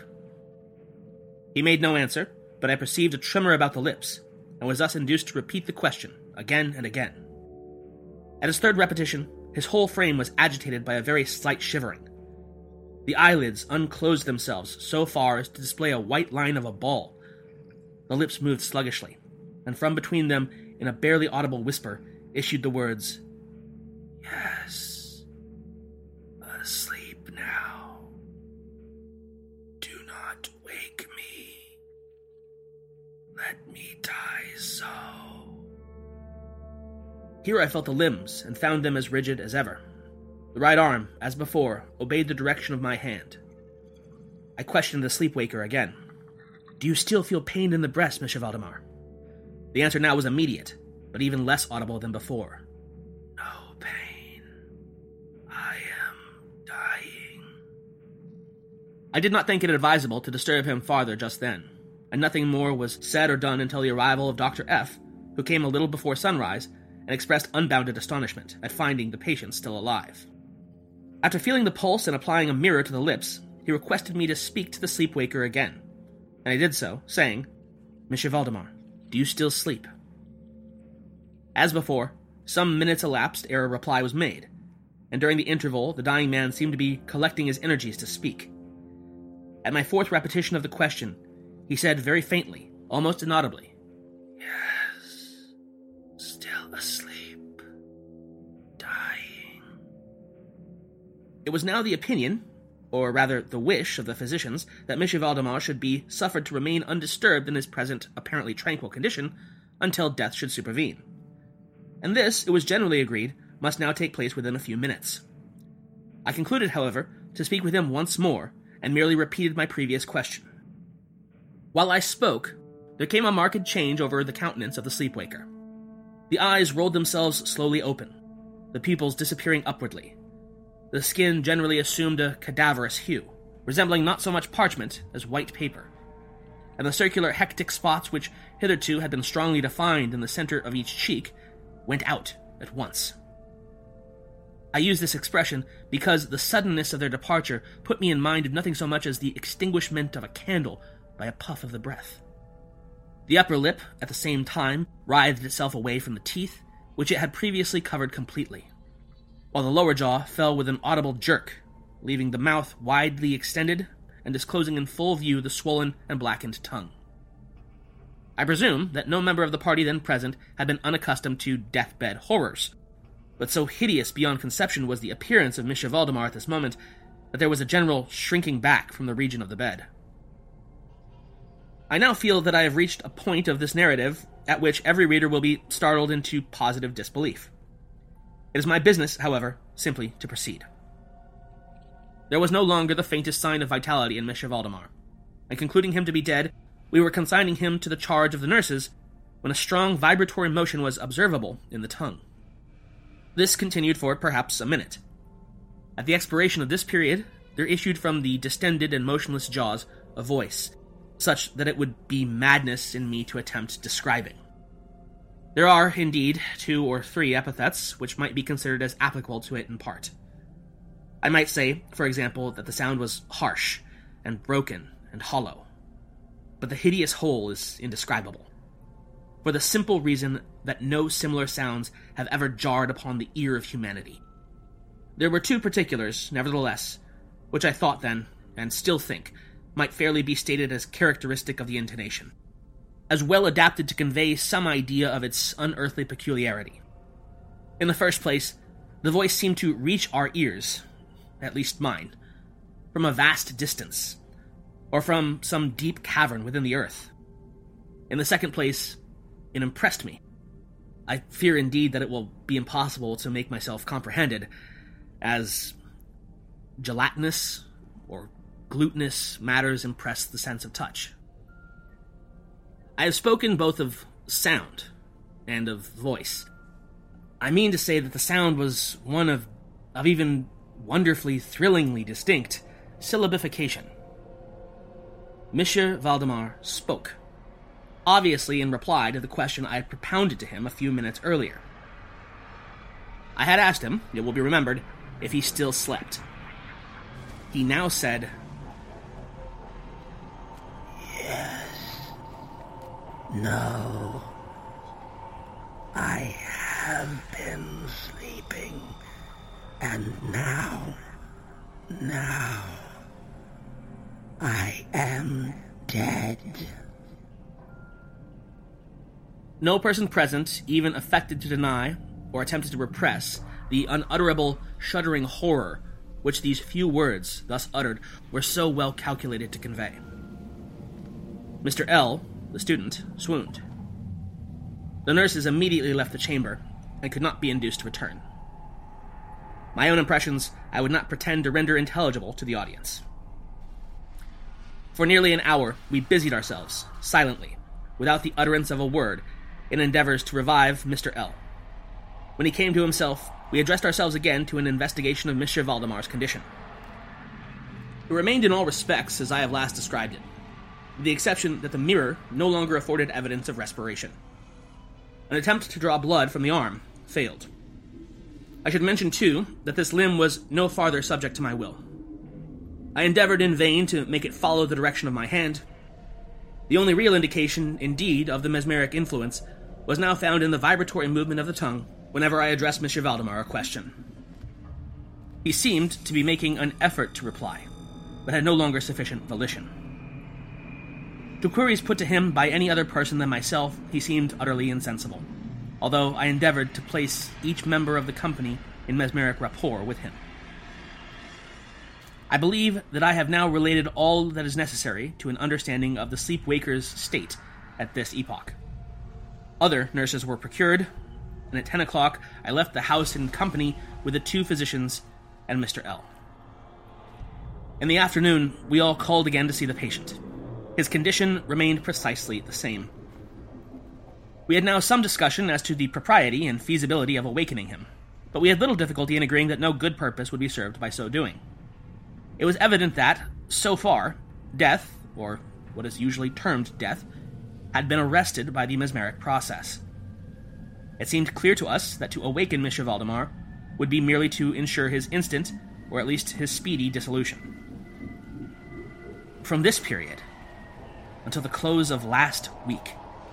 He made no answer, but I perceived a tremor about the lips, and was thus induced to repeat the question again and again. At his third repetition, his whole frame was agitated by a very slight shivering. The eyelids unclosed themselves so far as to display a white line of a ball. The lips moved sluggishly, and from between them, in a barely audible whisper, issued the words, "Yes, asleep now. Do not wake me. Let me die so." Here I felt the limbs, and found them as rigid as ever. The right arm, as before, obeyed the direction of my hand. I questioned the sleep-waker again. "Do you still feel pain in the breast, Monsieur Valdemar?" The answer now was immediate, but even less audible than before. "No pain. I am dying." I did not think it advisable to disturb him farther just then, and nothing more was said or done until the arrival of Doctor F, who came a little before sunrise, and expressed unbounded astonishment at finding the patient still alive. After feeling the pulse and applying a mirror to the lips, he requested me to speak to the sleep-waker again, and I did so, saying, "Monsieur Valdemar, do you still sleep?" As before, some minutes elapsed ere a reply was made, and during the interval the dying man seemed to be collecting his energies to speak. At my fourth repetition of the question, he said very faintly, almost inaudibly, "Yes, still asleep, dying." It was now the opinion, or rather the wish of the physicians, that Monsieur Valdemar should be suffered to remain undisturbed in his present apparently tranquil condition until death should supervene. And this, it was generally agreed, must now take place within a few minutes. I concluded, however, to speak with him once more, and merely repeated my previous question. While I spoke, there came a marked change over the countenance of the sleep-waker. The eyes rolled themselves slowly open, the pupils disappearing upwardly. The skin generally assumed a cadaverous hue, resembling not so much parchment as white paper, and the circular hectic spots which hitherto had been strongly defined in the center of each cheek went out at once. I use this expression because the suddenness of their departure put me in mind of nothing so much as the extinguishment of a candle by a puff of the breath. The upper lip, at the same time, writhed itself away from the teeth, which it had previously covered completely, while the lower jaw fell with an audible jerk, leaving the mouth widely extended and disclosing in full view the swollen and blackened tongue. I presume that no member of the party then present had been unaccustomed to deathbed horrors, but so hideous beyond conception was the appearance of Monsieur Valdemar at this moment that there was a general shrinking back from the region of the bed. I now feel that I have reached a point of this narrative at which every reader will be startled into positive disbelief. It is my business, however, simply to proceed. There was no longer the faintest sign of vitality in Monsieur Valdemar, and concluding him to be dead, we were consigning him to the charge of the nurses when a strong vibratory motion was observable in the tongue. This continued for perhaps a minute. At the expiration of this period, there issued from the distended and motionless jaws a voice, such that it would be madness in me to attempt describing. There are, indeed, two or three epithets which might be considered as applicable to it in part. I might say, for example, that the sound was harsh, and broken, and hollow. But the hideous whole is indescribable, for the simple reason that no similar sounds have ever jarred upon the ear of humanity. There were two particulars, nevertheless, which I thought then, and still think, might fairly be stated as characteristic of the intonation, as well adapted to convey some idea of its unearthly peculiarity. In the first place, the voice seemed to reach our ears, at least mine, from a vast distance, or from some deep cavern within the earth. In the second place, it impressed me. I fear indeed that it will be impossible to make myself comprehended, as gelatinous or glutinous matters impress the sense of touch. I have spoken both of sound and of voice. I mean to say that the sound was one of, of even wonderfully, thrillingly distinct syllabification. Monsieur Valdemar spoke, obviously in reply to the question I had propounded to him a few minutes earlier. I had asked him, it will be remembered, if he still slept. He now said, "Yes. No. I have been sleeping, and now, now, I am dead." No person present even affected to deny, or attempted to repress, the unutterable, shuddering horror which these few words, thus uttered, were so well calculated to convey. Mister L., the student, swooned. The nurses immediately left the chamber, and could not be induced to return. My own impressions I would not pretend to render intelligible to the audience. For nearly an hour we busied ourselves, silently, without the utterance of a word, in endeavors to revive Mister L. When he came to himself, we addressed ourselves again to an investigation of Monsieur Valdemar's condition. It remained in all respects as I have last described it, with the exception that the mirror no longer afforded evidence of respiration. An attempt to draw blood from the arm failed. I should mention, too, that this limb was no farther subject to my will. I endeavored in vain to make it follow the direction of my hand. The only real indication, indeed, of the mesmeric influence was now found in the vibratory movement of the tongue whenever I addressed Monsieur Valdemar a question. He seemed to be making an effort to reply, but had no longer sufficient volition. To queries put to him by any other person than myself, he seemed utterly insensible, although I endeavored to place each member of the company in mesmeric rapport with him. I believe that I have now related all that is necessary to an understanding of the sleep-waker's state at this epoch. Other nurses were procured, and at ten o'clock I left the house in company with the two physicians and Mister L. In the afternoon, we all called again to see the patient. His condition remained precisely the same. We had now some discussion as to the propriety and feasibility of awakening him, but we had little difficulty in agreeing that no good purpose would be served by so doing. It was evident that, so far, death, or what is usually termed death, had been arrested by the mesmeric process. It seemed clear to us that to awaken Monsieur Valdemar would be merely to ensure his instant, or at least his speedy, dissolution. From this period, until the close of last week,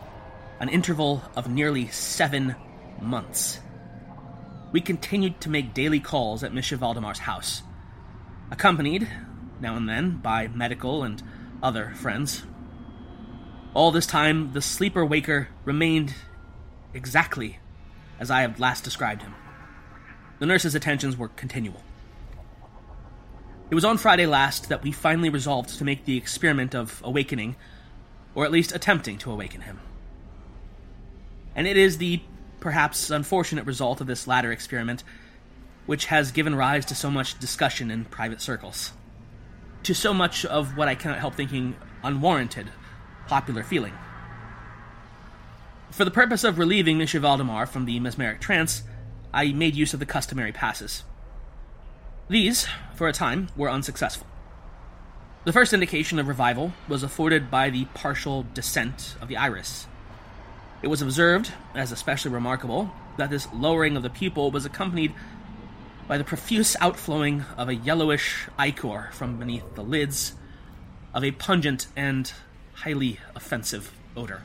an interval of nearly seven months. We continued to make daily calls at Monsieur Valdemar's house, accompanied, now and then, by medical and other friends. All this time, the sleeper-waker remained exactly as I had last described him. The nurse's attentions were continual. It was on Friday last that we finally resolved to make the experiment of awakening, or at least attempting to awaken him. And it is the perhaps unfortunate result of this latter experiment which has given rise to so much discussion in private circles, to so much of what I cannot help thinking unwarranted popular feeling. For the purpose of relieving Monsieur Valdemar from the mesmeric trance, I made use of the customary passes. These, for a time, were unsuccessful. The first indication of revival was afforded by the partial descent of the iris. It was observed, as especially remarkable, that this lowering of the pupil was accompanied by the profuse outflowing of a yellowish ichor from beneath the lids, of a pungent and highly offensive odor.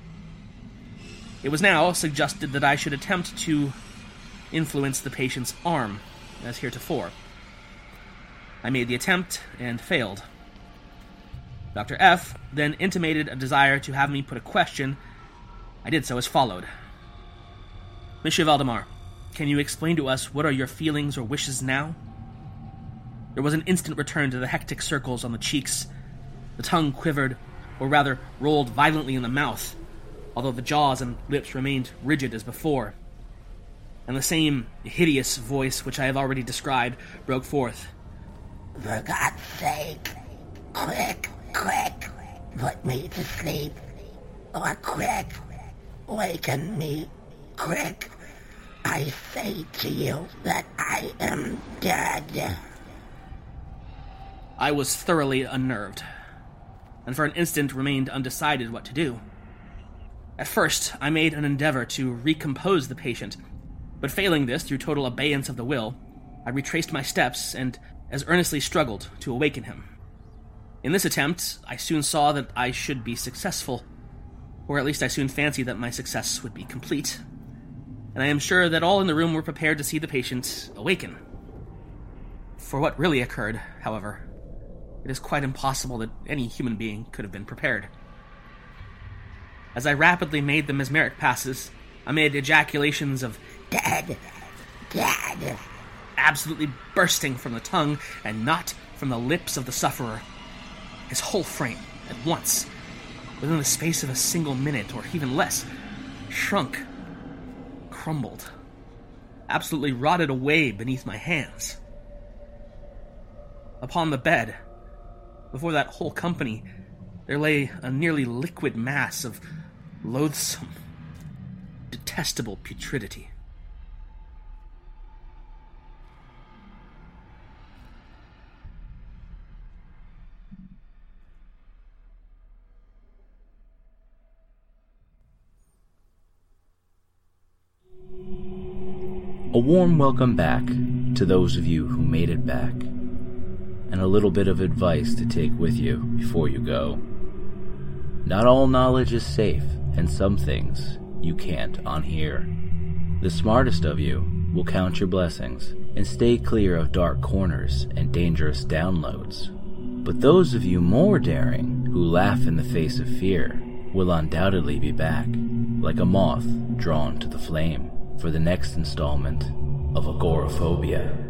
It was now suggested that I should attempt to influence the patient's arm, as heretofore. I made the attempt and failed. Doctor F. then intimated a desire to have me put a question. I did so as followed. Monsieur Valdemar, can you explain to us what are your feelings or wishes now? There was an instant return to the hectic circles on the cheeks. The tongue quivered, or rather rolled violently in the mouth, although the jaws and lips remained rigid as before. And the same hideous voice which I have already described broke forth. For God's sake, quick, quick, put me to sleep. Or quick, waken me, quick. I say to you that I am dead. I was thoroughly unnerved, and for an instant remained undecided what to do. At first, I made an endeavor to recompose the patient, but failing this through total abeyance of the will, I retraced my steps and as earnestly struggled to awaken him. In this attempt, I soon saw that I should be successful, or at least I soon fancied that my success would be complete, and I am sure that all in the room were prepared to see the patient awaken. For what really occurred, however, it is quite impossible that any human being could have been prepared. As I rapidly made the mesmeric passes, amid ejaculations of "Dead! Dead!" absolutely bursting from the tongue and not from the lips of the sufferer, his whole frame, at once, within the space of a single minute, or even less, shrunk, crumbled, absolutely rotted away beneath my hands. Upon the bed, before that whole company, there lay a nearly liquid mass of loathsome, detestable putridity. A warm welcome back to those of you who made it back, and a little bit of advice to take with you before you go. Not all knowledge is safe, and some things you can't unhear. The smartest of you will count your blessings and stay clear of dark corners and dangerous downloads. But those of you more daring, who laugh in the face of fear, will undoubtedly be back, like a moth drawn to the flame, for the next installment of Agoraphobia.